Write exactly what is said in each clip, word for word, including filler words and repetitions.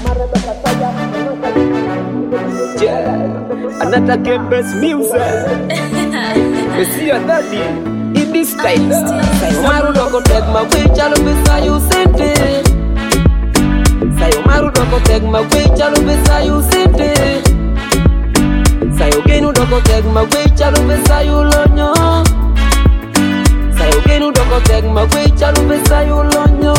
Yeah, another game best music. You see your daddy in this style. Maru doko tek ma kwe chalo bisa you sente. Sayo maru doko tek ma kwe chalo bisa you sente. Sayo genu doko tek ma kwe chalo bisa you lonyo. Sayo genu doko tek ma kwe chalo bisa you lonyo.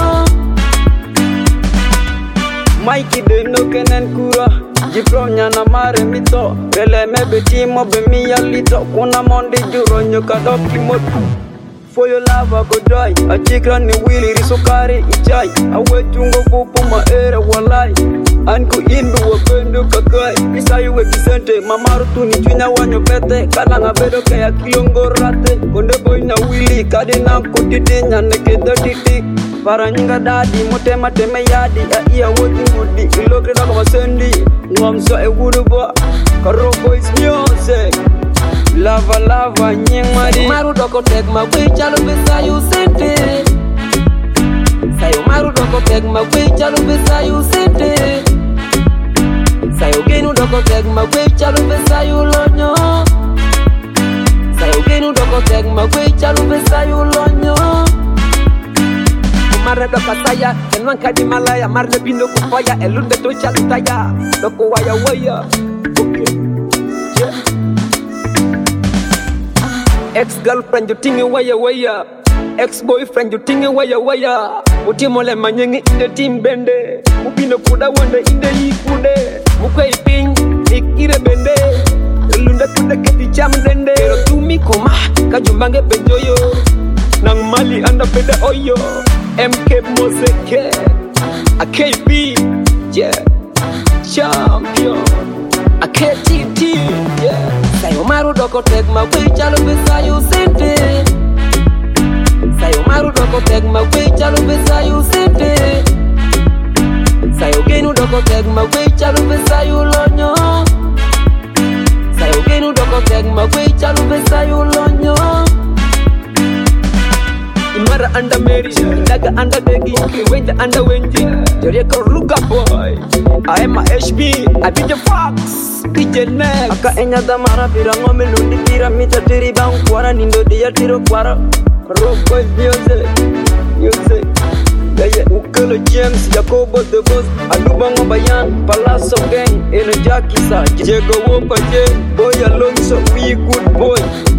Mikey de no kenen kura Jipro nyana mare mito Bele mebe timo be miya lito Kuna mondi juro nyoka doki motu For your love I go die A chikra ni wili risukari ichai Awe chungo kupu maere walai Anku indu wapendu kakai Isa yuwe kisente mamaru tu ni chwinya wanyo pete Kalanga bedo kaya kilongo rate Konde boy na wili kadi na kutiti nyane keda titi Para nyinga dadi mutema teme yadi Ya iya woti ngudi Ilokri dako masendi Ngwamso e wuduba Karo boys music Lava lava nying mari Maru doko tek ma kwe chalo bisa you sente. Sayo maru doko tek ma kwe chalo bisa you sente. Sayo genu doko tek ma kwe chalo bisa you lonyo. Sayo genu doko tek ma kwe chalo bisa you lonyo. Marre doka saya Kenwan kadi malaya Marre bindo kupaya Elunde to chalutaya Doko waya waya Okay Yeah Ex-girlfriend you tingi waya waya Ex-boyfriend you tingi waya waya Mutimole manyengi inde timbende Mupino kuda wande inde yikude Mukwe iping Nikire bende Elunde kuda keti chamdende Pero tumi koma Kajumbange benjoyo Nang mali anda pede oyo M K Moseke A K B Yeah Champion A K T T Yeah Sayo maru doko tek ma kwe chalo bisa you sente. Sayo maru doko tek ma kwe chalo bisa you sente. Sayo genu doko tek ma kwe chalo bisa you lonyo. Sayo genu doko tek ma kwe chalo bisa you lonyo. Imara anda Mary, Daga anda Degi, Wenja anda Wenji, Jericho Luga boy. I am a H B, I be the Fox, D J Next. Aka enya damara pirango melundi pira mita tiri bang kwara nindo dia tiro kwara. Rock boys music, music. Yeah yeah, Ukelo James, Jacobo the boss, Aluba Ngobayan, Palazzo gang, Eno Jakisa, Jego Wopa J, Boy Alonso, we good boy.